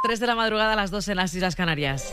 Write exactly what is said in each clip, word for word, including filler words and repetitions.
tres de la madrugada, a las dos en las Islas Canarias.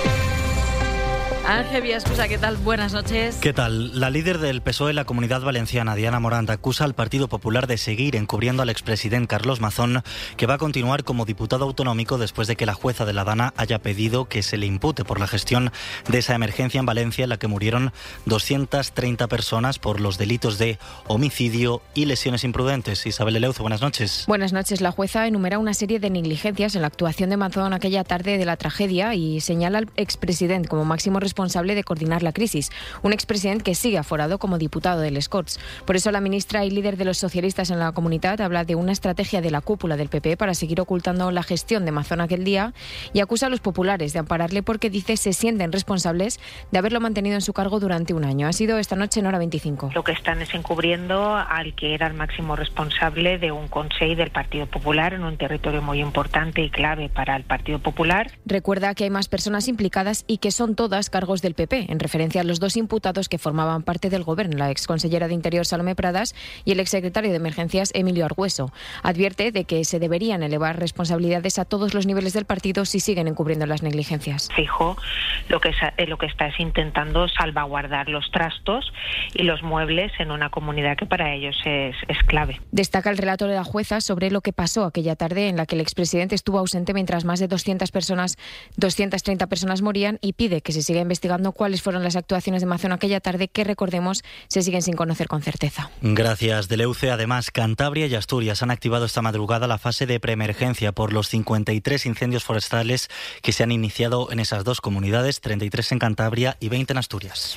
Ángel Villaescusa, ¿qué tal? Buenas noches. ¿Qué tal? La líder del P S O E en la Comunidad Valenciana, Diana Morant, acusa al Partido Popular de seguir encubriendo al expresidente Carlos Mazón, que va a continuar como diputado autonómico después de que la jueza de la Dana haya pedido que se le impute por la gestión de esa emergencia en Valencia en la que murieron doscientas treinta personas por los delitos de homicidio y lesiones imprudentes. Isabel Eleuzo, buenas noches. Buenas noches. La jueza enumera una serie de negligencias en la actuación de Mazón aquella tarde de la tragedia y señala al expresidente como máximo responsable responsable de coordinar la crisis, un expresidente que sigue aforado como diputado de les Corts. Por eso la ministra y líder de los socialistas en la comunidad habla de una estrategia de la cúpula del P P para seguir ocultando la gestión de Mazón aquel día y acusa a los populares de ampararle porque dice se sienten responsables de haberlo mantenido en su cargo durante un año. Ha sido esta noche en Hora veinticinco. Lo que están es encubriendo al que era el máximo responsable de un Consell del Partido Popular en un territorio muy importante y clave para el Partido Popular. Recuerda que hay más personas implicadas y que son todas cargos del P P, en referencia a los dos imputados que formaban parte del gobierno, la exconsellera de Interior Salomé Pradas y el exsecretario de Emergencias Emilio Argüeso. Advierte de que se deberían elevar responsabilidades a todos los niveles del partido si siguen encubriendo las negligencias. Fijo, lo que, es, lo que está es intentando salvaguardar los trastos y los muebles en una comunidad que para ellos es, es clave. Destaca el relato de la jueza sobre lo que pasó aquella tarde en la que el expresidente estuvo ausente mientras más de doscientas personas, doscientas treinta personas morían y pide que se siga investigando cuáles fueron las actuaciones de Mazón aquella tarde que, recordemos, se siguen sin conocer con certeza. Gracias, Deleuce. Además, Cantabria y Asturias han activado esta madrugada la fase de preemergencia por los cincuenta y tres incendios forestales que se han iniciado en esas dos comunidades, treinta y tres en Cantabria y veinte en Asturias.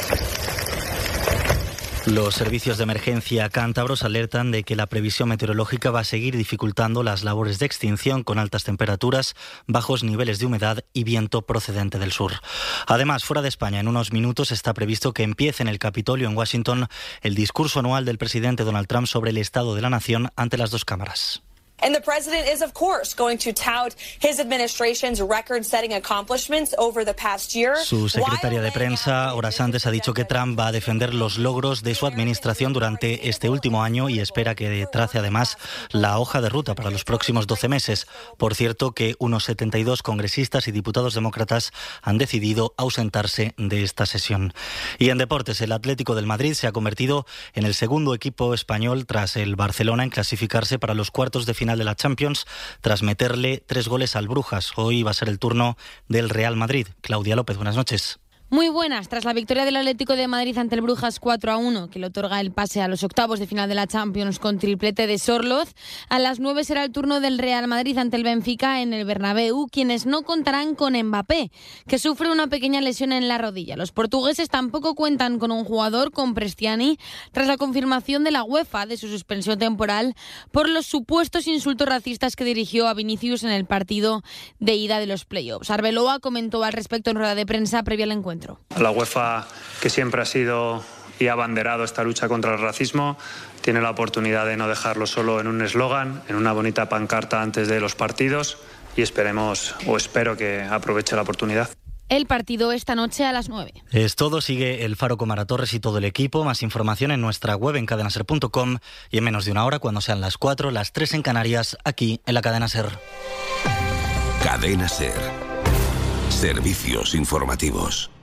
Los servicios de emergencia cántabros alertan de que la previsión meteorológica va a seguir dificultando las labores de extinción con altas temperaturas, bajos niveles de humedad y viento procedente del sur. Además, fuera de España, en unos minutos está previsto que empiece en el Capitolio en Washington el discurso anual del presidente Donald Trump sobre el estado de la nación ante las dos cámaras. And the president is, of course, going to tout his administration's record-setting accomplishments over the past year. Su secretaria de prensa, horas antes, ha dicho que Trump va a defender los logros de su administración durante este último año y espera que trace además la hoja de ruta para los próximos doce meses. Por cierto, que unos setenta y dos congresistas y diputados demócratas han decidido ausentarse de esta sesión. Y en deportes, el Atlético del Madrid se ha convertido en el segundo equipo español tras el Barcelona en clasificarse para los cuartos de final de la Champions tras meterle tres goles al Brujas. Hoy va a ser el turno del Real Madrid. Claudia López, buenas noches. Muy buenas. Tras la victoria del Atlético de Madrid ante el Brujas cuatro a uno, que le otorga el pase a los octavos de final de la Champions con triplete de Sorloz, a las nueve será el turno del Real Madrid ante el Benfica en el Bernabéu, quienes no contarán con Mbappé, que sufre una pequeña lesión en la rodilla. Los portugueses tampoco cuentan con un jugador, con Prestiani, tras la confirmación de la UEFA de su suspensión temporal por los supuestos insultos racistas que dirigió a Vinicius en el partido de ida de los playoffs. Arbeloa comentó al respecto en rueda de prensa previa al encuentro. La UEFA, que siempre ha sido y ha abanderado esta lucha contra el racismo, tiene la oportunidad de no dejarlo solo en un eslogan, en una bonita pancarta antes de los partidos, y esperemos o espero que aproveche la oportunidad. El partido esta noche a las nueve. Es todo. Sigue el Faro con Mara Torres y todo el equipo. Más información en nuestra web en cadena ser punto com y en menos de una hora, cuando sean las cuatro, las tres en Canarias, aquí en la Cadena Ser. Cadena Ser. Servicios informativos.